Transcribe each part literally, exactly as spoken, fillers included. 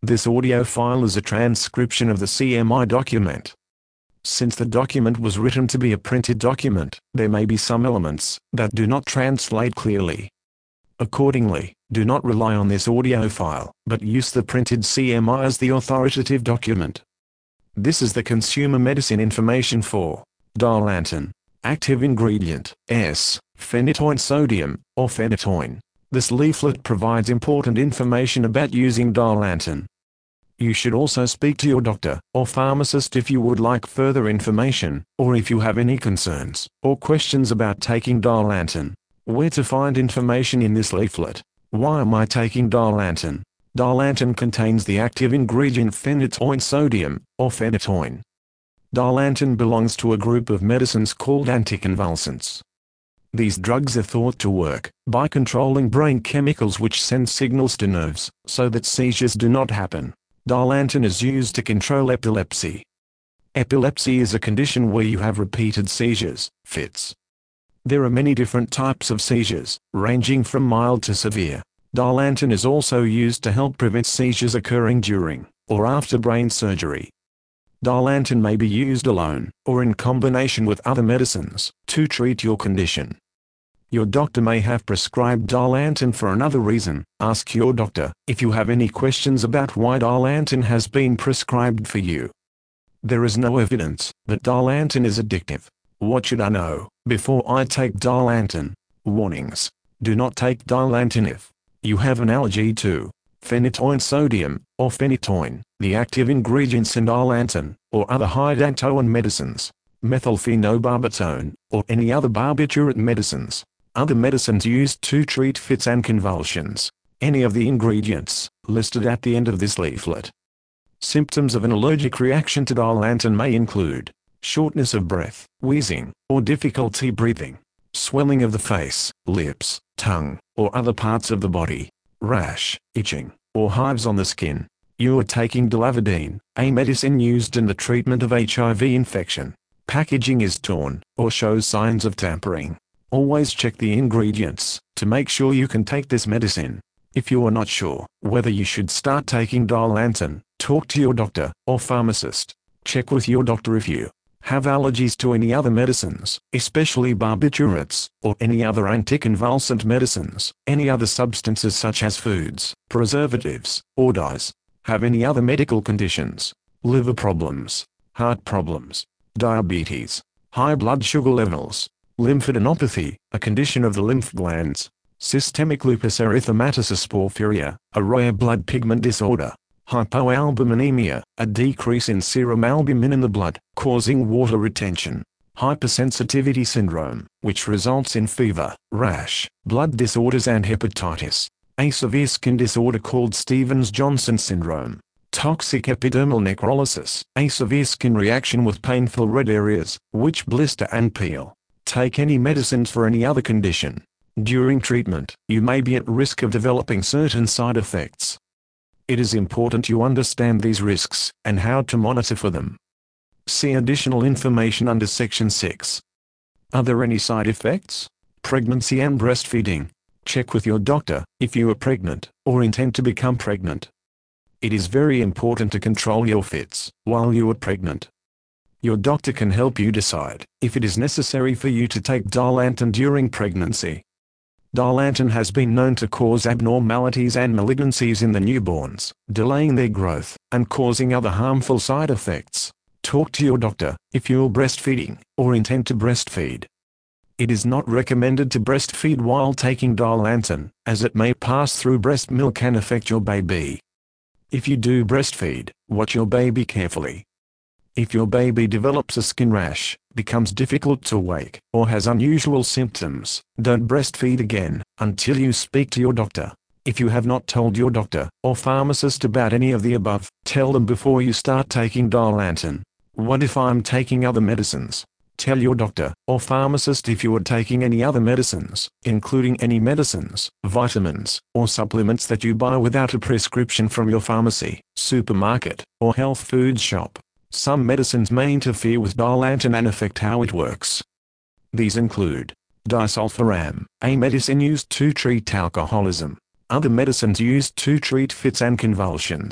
This audio file is a transcription of the C M I document. Since the document was written to be a printed document, there may be some elements that do not translate clearly. Accordingly, do not rely on this audio file, but use the printed C M I as the authoritative document. This is the consumer medicine information for Dilantin. Active ingredient, S, phenytoin sodium, or phenytoin. This leaflet provides important information about using Dilantin. You should also speak to your doctor or pharmacist if you would like further information, or if you have any concerns or questions about taking Dilantin. Where to find information in this leaflet? Why am I taking Dilantin? Dilantin contains the active ingredient phenytoin sodium, or phenytoin. Dilantin belongs to a group of medicines called anticonvulsants. These drugs are thought to work by controlling brain chemicals which send signals to nerves, so that seizures do not happen. Dilantin is used to control epilepsy. Epilepsy is a condition where you have repeated seizures, fits. There are many different types of seizures, ranging from mild to severe. Dilantin is also used to help prevent seizures occurring during or after brain surgery. Dilantin may be used alone, or in combination with other medicines, to treat your condition. Your doctor may have prescribed Dilantin for another reason. Ask your doctor if you have any questions about why Dilantin has been prescribed for you. There is no evidence that Dilantin is addictive. What should I know before I take Dilantin? Warnings. Do not take Dilantin if you have an allergy to phenytoin sodium, or phenytoin, the active ingredients in Dilantin, or other hydantoin medicines, methylphenobarbital, or any other barbiturate medicines, other medicines used to treat fits and convulsions, any of the ingredients listed at the end of this leaflet. Symptoms of an allergic reaction to Dilantin may include shortness of breath, wheezing, or difficulty breathing, swelling of the face, lips, tongue, or other parts of the body, rash, itching, or hives on the skin. You are taking Dilantin, a medicine used in the treatment of H I V infection. Packaging is torn, or shows signs of tampering. Always check the ingredients to make sure you can take this medicine. If you are not sure whether you should start taking Dilantin, talk to your doctor or pharmacist. Check with your doctor if you have allergies to any other medicines, especially barbiturates, or any other anticonvulsant medicines, any other substances such as foods, preservatives, or dyes. Have any other medical conditions, liver problems, heart problems, diabetes, high blood sugar levels, lymphadenopathy, a condition of the lymph glands, systemic lupus erythematosus porphyria, a rare blood pigment disorder, hypoalbuminemia, a decrease in serum albumin in the blood, causing water retention, hypersensitivity syndrome, which results in fever, rash, blood disorders and hepatitis, a severe skin disorder called Stevens-Johnson syndrome, toxic epidermal necrolysis, a severe skin reaction with painful red areas, which blister and peel. Take any medicines for any other condition. During treatment, you may be at risk of developing certain side effects. It is important you understand these risks, and how to monitor for them. See additional information under Section six. Are there any side effects? Pregnancy and breastfeeding. Check with your doctor if you are pregnant, or intend to become pregnant. It is very important to control your fits while you are pregnant. Your doctor can help you decide if it is necessary for you to take Dilantin during pregnancy. Dilantin has been known to cause abnormalities and malignancies in the newborns, delaying their growth, and causing other harmful side effects. Talk to your doctor if you are breastfeeding, or intend to breastfeed. It is not recommended to breastfeed while taking Dilantin, as it may pass through breast milk and affect your baby. If you do breastfeed, watch your baby carefully. If your baby develops a skin rash, becomes difficult to wake, or has unusual symptoms, don't breastfeed again until you speak to your doctor. If you have not told your doctor or pharmacist about any of the above, tell them before you start taking Dilantin. What if I'm taking other medicines? Tell your doctor or pharmacist if you are taking any other medicines, including any medicines, vitamins, or supplements that you buy without a prescription from your pharmacy, supermarket, or health food shop. Some medicines may interfere with Dilantin and affect how it works. These include disulfiram, a medicine used to treat alcoholism. Other medicines used to treat fits and convulsions.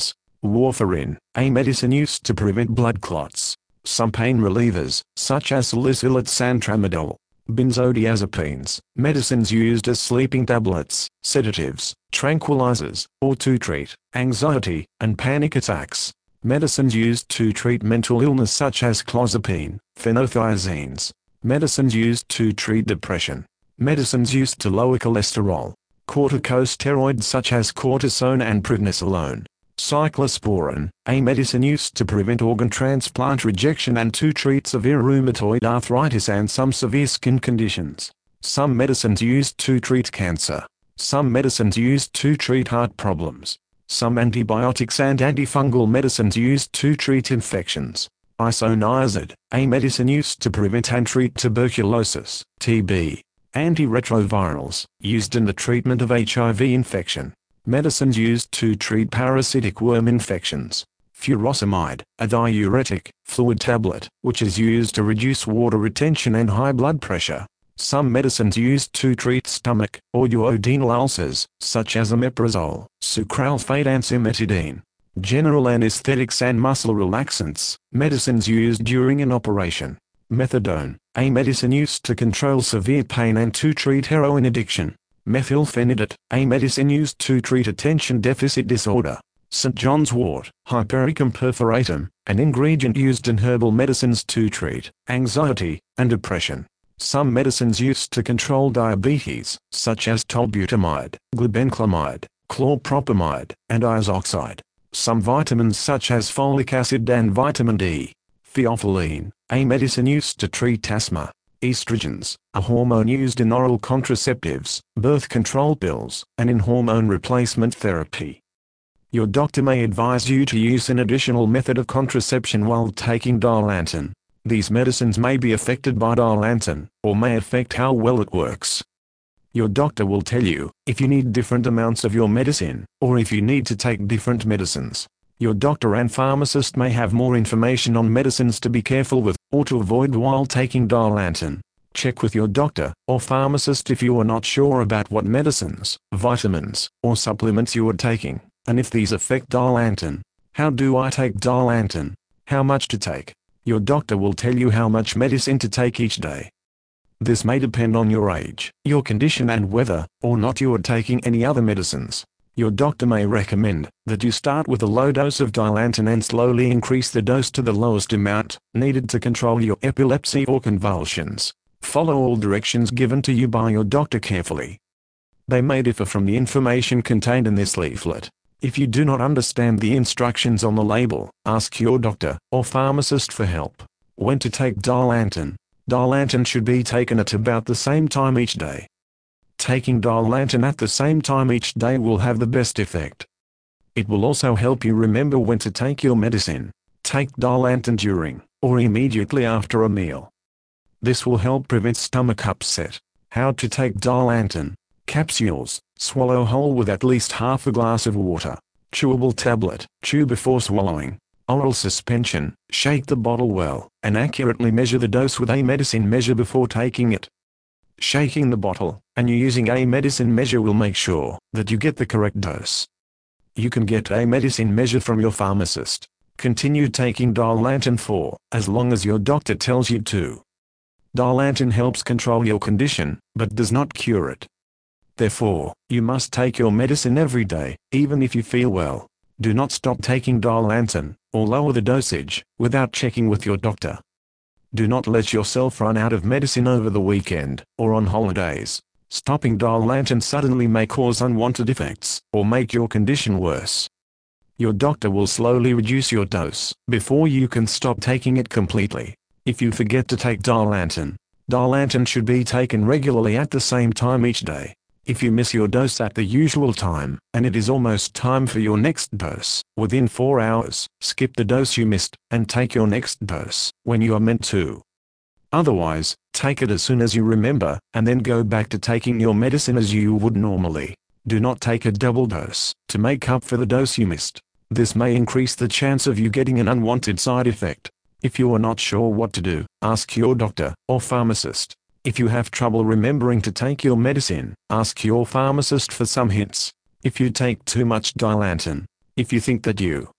Warfarin, a medicine used to prevent blood clots. Some pain relievers, such as salicylate and tramadol. Benzodiazepines, medicines used as sleeping tablets, sedatives, tranquilizers, or to treat anxiety and panic attacks. Medicines used to treat mental illness such as clozapine, phenothiazines. Medicines used to treat depression. Medicines used to lower cholesterol. Corticosteroids such as cortisone and prednisolone. Cyclosporin, a medicine used to prevent organ transplant rejection and to treat severe rheumatoid arthritis and some severe skin conditions. Some medicines used to treat cancer. Some medicines used to treat heart problems. Some antibiotics and antifungal medicines used to treat infections. Isoniazid, a medicine used to prevent and treat tuberculosis, T B. Antiretrovirals, used in the treatment of H I V infection. Medicines used to treat parasitic worm infections. Furosemide, a diuretic, fluid tablet, which is used to reduce water retention and high blood pressure. Some medicines used to treat stomach or duodenal ulcers, such as omeprazole, sucralfate and cimetidine. General anesthetics and muscle relaxants, medicines used during an operation. Methadone, a medicine used to control severe pain and to treat heroin addiction. Methylphenidate, a medicine used to treat attention deficit disorder. Saint John's wort, Hypericum perforatum, an ingredient used in herbal medicines to treat anxiety and depression. Some medicines used to control diabetes, such as tolbutamide, glibenclamide, chlorpropamide, and isoxide. Some vitamins such as folic acid and vitamin D. Theophylline, a medicine used to treat asthma. Estrogens, a hormone used in oral contraceptives, birth control pills, and in hormone replacement therapy. Your doctor may advise you to use an additional method of contraception while taking Dilantin. These medicines may be affected by Dilantin, or may affect how well it works. Your doctor will tell you if you need different amounts of your medicine, or if you need to take different medicines. Your doctor and pharmacist may have more information on medicines to be careful with, or to avoid while taking Dilantin. Check with your doctor or pharmacist if you are not sure about what medicines, vitamins, or supplements you are taking, and if these affect Dilantin. How do I take Dilantin? How much to take? Your doctor will tell you how much medicine to take each day. This may depend on your age, your condition and whether or not you are taking any other medicines. Your doctor may recommend that you start with a low dose of Dilantin and slowly increase the dose to the lowest amount needed to control your epilepsy or convulsions. Follow all directions given to you by your doctor carefully. They may differ from the information contained in this leaflet. If you do not understand the instructions on the label, ask your doctor or pharmacist for help. When to take Dilantin? Dilantin should be taken at about the same time each day. Taking Dilantin at the same time each day will have the best effect. It will also help you remember when to take your medicine. Take Dilantin during, or immediately after a meal. This will help prevent stomach upset. How to take Dilantin? Capsules, swallow whole with at least half a glass of water. Chewable tablet, chew before swallowing. Oral suspension, shake the bottle well, and accurately measure the dose with a medicine measure before taking it. Shaking the bottle, and using a medicine measure will make sure that you get the correct dose. You can get a medicine measure from your pharmacist. Continue taking Dilantin for as long as your doctor tells you to. Dilantin helps control your condition, but does not cure it. Therefore, you must take your medicine every day, even if you feel well. Do not stop taking Dilantin, or lower the dosage, without checking with your doctor. Do not let yourself run out of medicine over the weekend, or on holidays. Stopping Dilantin suddenly may cause unwanted effects, or make your condition worse. Your doctor will slowly reduce your dose, before you can stop taking it completely. If you forget to take Dilantin, Dilantin should be taken regularly at the same time each day. If you miss your dose at the usual time, and it is almost time for your next dose, within four hours, skip the dose you missed, and take your next dose, when you are meant to. Otherwise, take it as soon as you remember, and then go back to taking your medicine as you would normally. Do not take a double dose, to make up for the dose you missed. This may increase the chance of you getting an unwanted side effect. If you are not sure what to do, ask your doctor, or pharmacist. If you have trouble remembering to take your medicine, ask your pharmacist for some hints. If you take too much Dilantin, if you think that you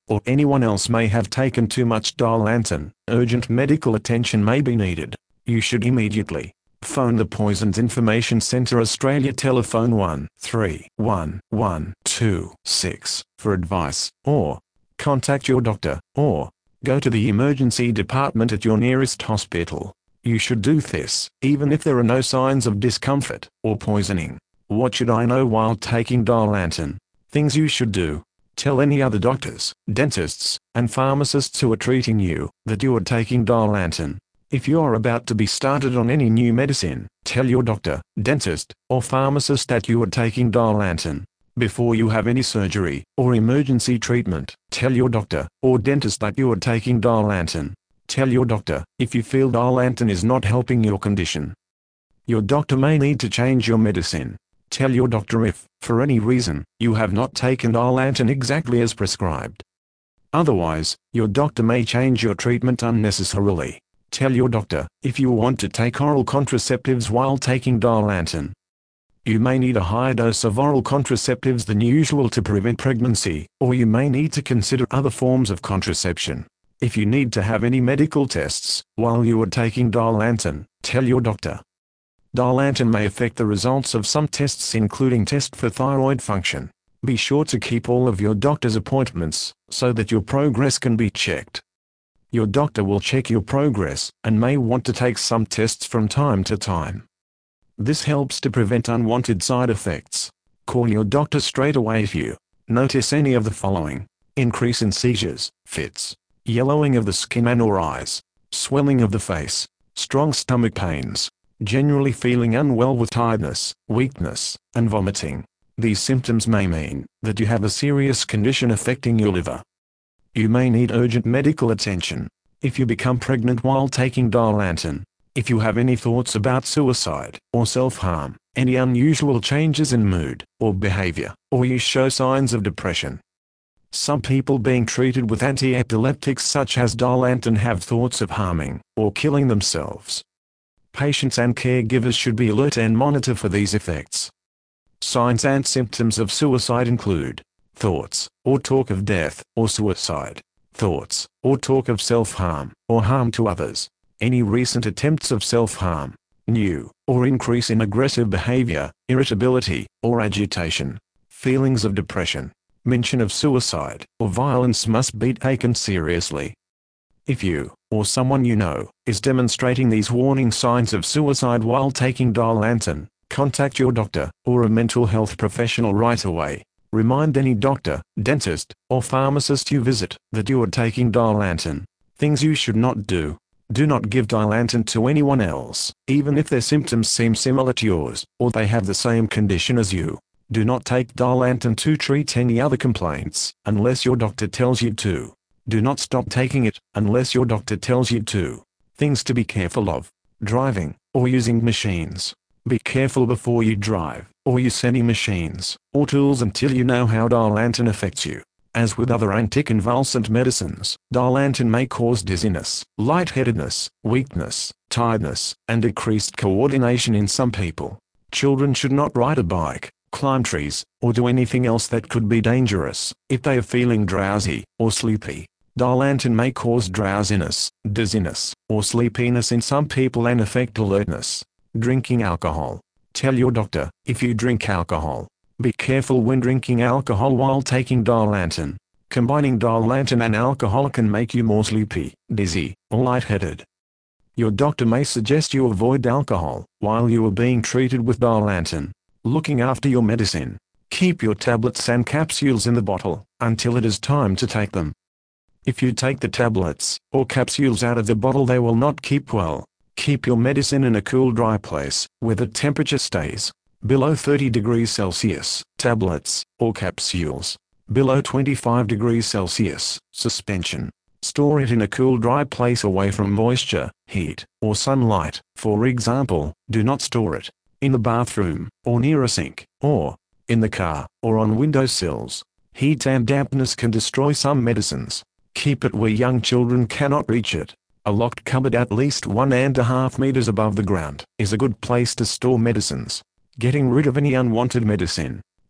or anyone else may have taken too much Dilantin, urgent medical attention may be needed. You should immediately phone the Poisons Information Centre Australia, telephone one three one one two six for advice, or contact your doctor, or go to the emergency department at your nearest hospital. You should do this, even if there are no signs of discomfort or poisoning. What should I know while taking Dilantin? Things you should do. Tell any other doctors, dentists, and pharmacists who are treating you that you are taking Dilantin. If you are about to be started on any new medicine, tell your doctor, dentist, or pharmacist that you are taking Dilantin. Before you have any surgery or emergency treatment, tell your doctor or dentist that you are taking Dilantin. Tell your doctor if you feel Dilantin is not helping your condition. Your doctor may need to change your medicine. Tell your doctor if, for any reason, you have not taken Dilantin exactly as prescribed. Otherwise, your doctor may change your treatment unnecessarily. Tell your doctor if you want to take oral contraceptives while taking Dilantin. You may need a higher dose of oral contraceptives than usual to prevent pregnancy, or you may need to consider other forms of contraception. If you need to have any medical tests while you are taking Dilantin, tell your doctor. Dilantin may affect the results of some tests, including test for thyroid function. Be sure to keep all of your doctor's appointments so that your progress can be checked. Your doctor will check your progress and may want to take some tests from time to time. This helps to prevent unwanted side effects. Call your doctor straight away if you notice any of the following: increase in seizures, fits, yellowing of the skin and or eyes, swelling of the face, strong stomach pains, generally feeling unwell with tiredness, weakness, and vomiting. These symptoms may mean that you have a serious condition affecting your liver. You may need urgent medical attention. If you become pregnant while taking Dilantin, if you have any thoughts about suicide or self-harm, any unusual changes in mood or behavior, or you show signs of depression. Some people being treated with anti-epileptics such as Dilantin have thoughts of harming or killing themselves. Patients and caregivers should be alert and monitor for these effects. Signs and symptoms of suicide include thoughts or talk of death or suicide, thoughts or talk of self-harm or harm to others, any recent attempts of self-harm, new or increase in aggressive behavior, irritability or agitation, feelings of depression, mention of suicide or violence must be taken seriously. If you, or someone you know, is demonstrating these warning signs of suicide while taking Dilantin, contact your doctor or a mental health professional right away. Remind any doctor, dentist, or pharmacist you visit that you are taking Dilantin. Things you should not do. Do not give Dilantin to anyone else, even if their symptoms seem similar to yours, or they have the same condition as you. Do not take Dilantin to treat any other complaints, unless your doctor tells you to. Do not stop taking it, unless your doctor tells you to. Things to be careful of. Driving, or using machines. Be careful before you drive, or use any machines, or tools until you know how Dilantin affects you. As with other anticonvulsant medicines, Dilantin may cause dizziness, lightheadedness, weakness, tiredness, and decreased coordination in some people. Children should not ride a bike, climb trees, or do anything else that could be dangerous if they are feeling drowsy or sleepy. Dilantin may cause drowsiness, dizziness, or sleepiness in some people and affect alertness. Drinking alcohol. Tell your doctor if you drink alcohol. Be careful when drinking alcohol while taking Dilantin. Combining Dilantin and alcohol can make you more sleepy, dizzy, or lightheaded. Your doctor may suggest you avoid alcohol while you are being treated with Dilantin. Looking after your medicine. Keep your tablets and capsules in the bottle until it is time to take them. If you take the tablets or capsules out of the bottle, they will not keep well. Keep your medicine in a cool, dry place where the temperature stays below thirty degrees Celsius. Tablets or capsules below twenty-five degrees Celsius. Suspension. Store it in a cool, dry place away from moisture, heat, or sunlight. For example, do not store it in the bathroom, or near a sink, or in the car, or on windowsills. Heat and dampness can destroy some medicines. Keep it where young children cannot reach it. A locked cupboard at least one and a half meters above the ground is a good place to store medicines. Getting rid of any unwanted medicine.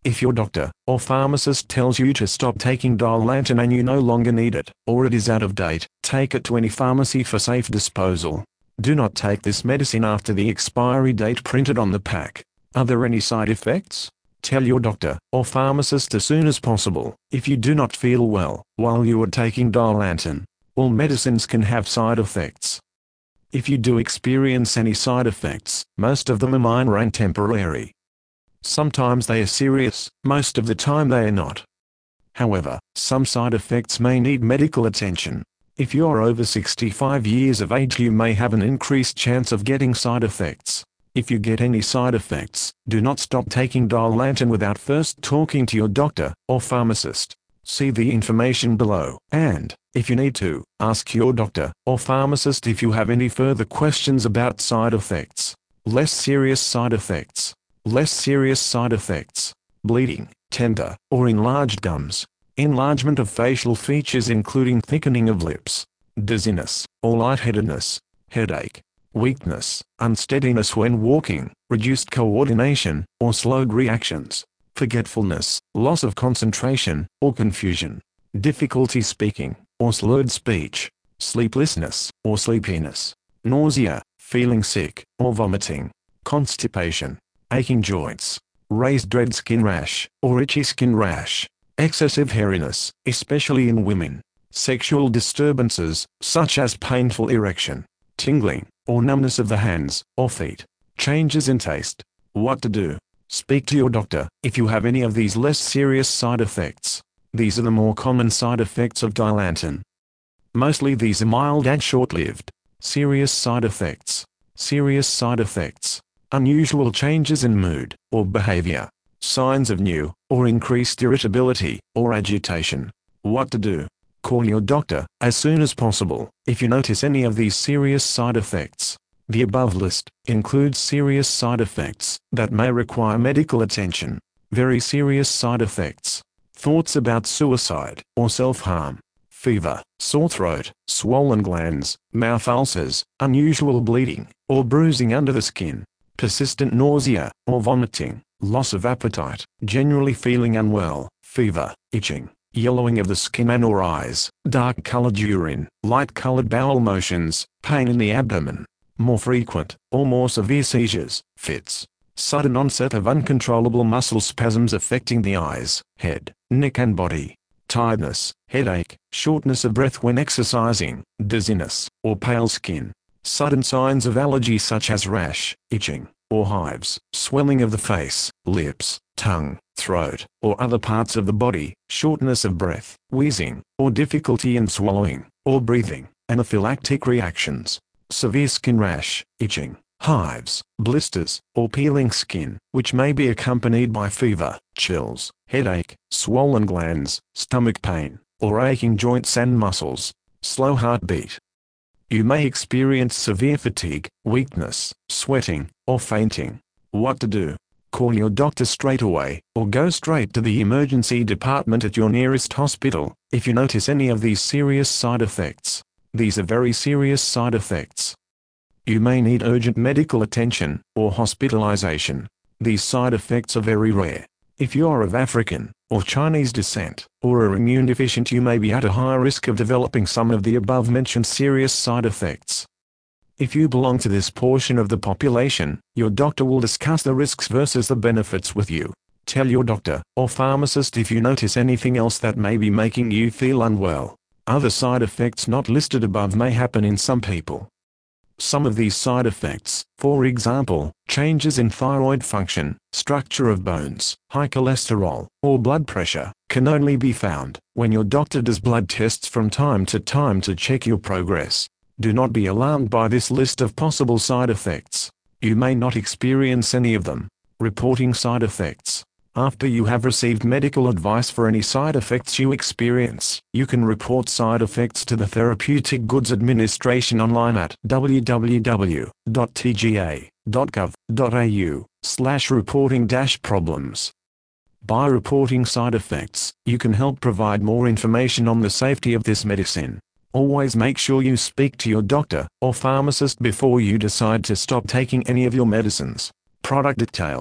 If your doctor or pharmacist tells you to stop taking Dilantin and you no longer need it, or it is out of date, take it to any pharmacy for safe disposal. Do not take this medicine after the expiry date printed on the pack. Are there any side effects? Tell your doctor or pharmacist as soon as possible. If you do not feel well while you are taking Dilantin, all medicines can have side effects. If you do experience any side effects, most of them are minor and temporary. Sometimes they are serious, most of the time they are not. However, some side effects may need medical attention. If you are over sixty-five years of age, you may have an increased chance of getting side effects. If you get any side effects, do not stop taking Dilantin without first talking to your doctor or pharmacist. See the information below, and, if you need to, ask your doctor or pharmacist if you have any further questions about side effects. Less serious side effects. Less serious side effects. Bleeding, tender, or enlarged gums. Enlargement of facial features including thickening of lips. Dizziness, or lightheadedness. Headache. Weakness, unsteadiness when walking, reduced coordination, or slowed reactions. Forgetfulness, loss of concentration, or confusion. Difficulty speaking, or slurred speech. Sleeplessness, or sleepiness. Nausea, feeling sick, or vomiting. Constipation. Aching joints. Raised red skin rash, or itchy skin rash. Excessive hairiness, especially in women. Sexual disturbances, such as painful erection, tingling, or numbness of the hands or feet. Changes in taste. What to do? Speak to your doctor if you have any of these less serious side effects. These are the more common side effects of Dilantin. Mostly these are mild and short-lived. Serious side effects. Serious side effects. Unusual changes in mood or behavior. Signs of new or increased irritability or agitation. What to do? Call your doctor as soon as possible if you notice any of these serious side effects. The above list includes serious side effects that may require medical attention. Very serious side effects. Thoughts about suicide or self-harm. Fever, sore throat, swollen glands, mouth ulcers, unusual bleeding or bruising under the skin. Persistent nausea or vomiting. Loss of appetite, generally feeling unwell, fever, itching, yellowing of the skin and or eyes, dark-colored urine, light-colored bowel motions, pain in the abdomen. More frequent or more severe seizures, fits. Sudden onset of uncontrollable muscle spasms affecting the eyes, head, neck and body. Tiredness, headache, shortness of breath when exercising, dizziness, or pale skin. Sudden signs of allergy such as rash, itching, or hives, swelling of the face, lips, tongue, throat, or other parts of the body, shortness of breath, wheezing, or difficulty in swallowing, or breathing, anaphylactic reactions. Severe skin rash, itching, hives, blisters, or peeling skin, which may be accompanied by fever, chills, headache, swollen glands, stomach pain, or aching joints and muscles. Slow heartbeat. You may experience severe fatigue, weakness, sweating, or fainting. What to do? Call your doctor straight away, or go straight to the emergency department at your nearest hospital, if you notice any of these serious side effects. These are very serious side effects. You may need urgent medical attention, or hospitalization. These side effects are very rare. If you are of African or Chinese descent, or are immune deficient, you may be at a higher risk of developing some of the above-mentioned serious side effects. If you belong to this portion of the population, your doctor will discuss the risks versus the benefits with you. Tell your doctor or pharmacist if you notice anything else that may be making you feel unwell. Other side effects not listed above may happen in some people. Some of these side effects, for example, changes in thyroid function, structure of bones, high cholesterol, or blood pressure, can only be found when your doctor does blood tests from time to time to check your progress. Do not be alarmed by this list of possible side effects. You may not experience any of them. Reporting side effects. After you have received medical advice for any side effects you experience, you can report side effects to the Therapeutic Goods Administration online at w w w dot t g a dot gov dot a u slash reporting dash problems. By reporting side effects, you can help provide more information on the safety of this medicine. Always make sure you speak to your doctor or pharmacist before you decide to stop taking any of your medicines. Product details.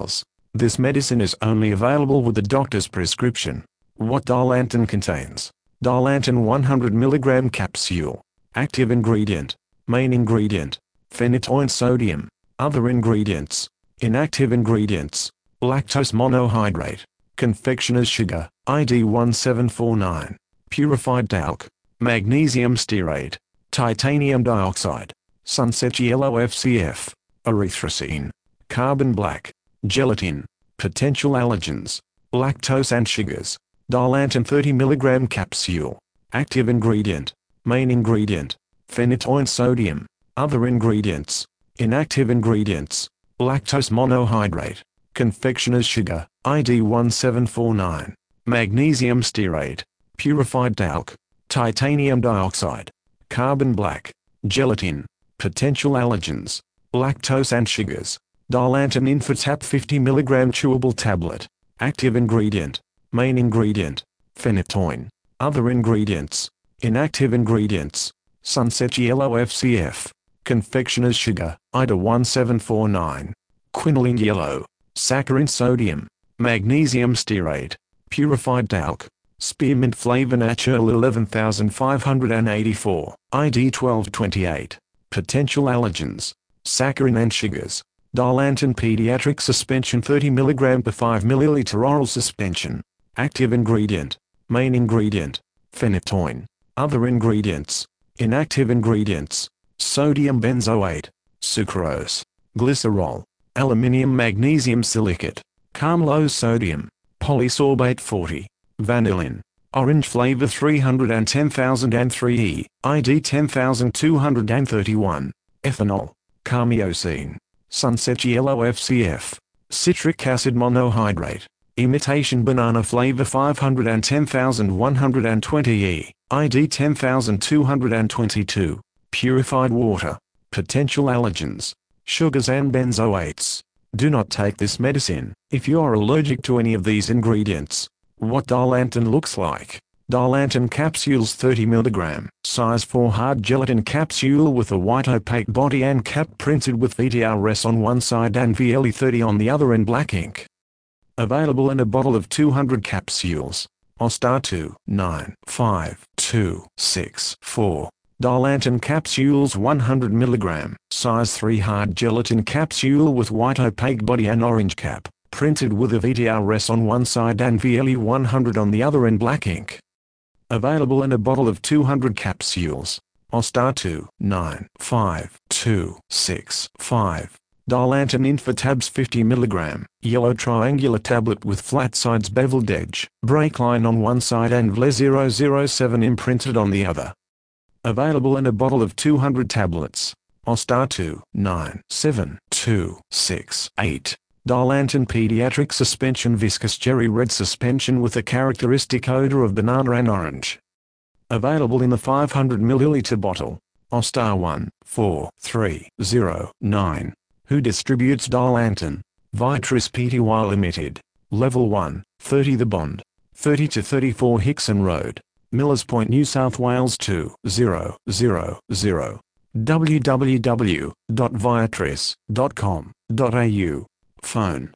This medicine is only available with a doctor's prescription. What Dilantin contains? Dilantin one hundred milligram capsule. Active ingredient. Main ingredient. Phenytoin sodium. Other ingredients. Inactive ingredients. Lactose monohydrate. Confectioner's sugar, I D one seven four nine. Purified talc. Magnesium stearate. Titanium dioxide. Sunset yellow F C F. Erythrocene. Carbon black. Gelatin. Potential allergens. Lactose and sugars. Dilantin thirty milligram capsule. Active ingredient. Main ingredient. Phenytoin sodium. Other ingredients. Inactive ingredients. Lactose monohydrate. Confectioner's sugar, I D one seven four nine. Magnesium stearate. Purified talc. Titanium dioxide. Carbon black. Gelatin. Potential allergens. Lactose and sugars. Dilantin Infotap fifty milligram chewable tablet. Active ingredient. Main ingredient. Phenytoin. Other ingredients. Inactive ingredients. Sunset yellow F C F. Confectioner's sugar, I D one seven four nine. Quinoline yellow. Saccharin sodium. Magnesium stearate. Purified talc. Spearmint flavor natural eleven thousand five hundred eighty-four. I D twelve twenty-eight. Potential allergens. Saccharin and sugars. Dilantin pediatric suspension thirty milligram per five milliliter oral suspension. Active ingredient. Main ingredient. Phenytoin. Other ingredients. Inactive ingredients. Sodium benzoate. Sucrose. Glycerol. Aluminium magnesium silicate. Carmlose sodium. Polysorbate forty. Vanillin. Orange flavor three hundred ten thousand three E, I D ten thousand two hundred thirty-one. Ethanol. Carmiosin. Sunset yellow F C F. Citric acid monohydrate. Imitation banana flavor five hundred ten thousand one hundred twenty E, I D ten thousand two hundred twenty-two. Purified water. Potential allergens. Sugars and benzoates. Do not take this medicine if you are allergic to any of these ingredients. What Dilantin looks like. Dilantin capsules thirty milligram, size four hard gelatin capsule with a white opaque body and cap printed with V T R S on one side and V L E thirty on the other in black ink. Available in a bottle of two hundred capsules. O star two nine five two six four. Dilantin capsules one hundred milligram, size three hard gelatin capsule with white opaque body and orange cap, printed with a V T R S on one side and V L E one hundred on the other in black ink. Available in a bottle of two hundred capsules. O star two nine five two six five. Dilantin Infotabs fifty milligram, yellow triangular tablet with flat sides beveled edge, break line on one side and V L E zero zero seven imprinted on the other. Available in a bottle of two hundred tablets. O star two nine seven two six eight. Dilantin pediatric suspension viscous cherry red suspension with a characteristic odor of banana and orange. Available in the five hundred milliliter bottle. O star one four three zero nine. Who distributes Dilantin? Viatris Pty Limited. Level one, thirty The Bond. thirty to thirty-four Hickson Road. Millers Point, New South Wales two zero zero zero. w w w dot viatris dot com dot a u. Phone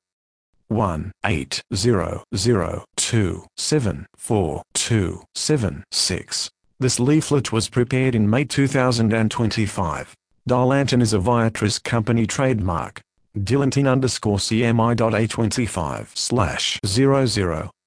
one eight zero zero two seven four two seven six. This leaflet was prepared in May two thousand twenty-five. Dilantin is a Viatris company trademark. Dilantin underscore C M I dot A twenty-five slash zero zero.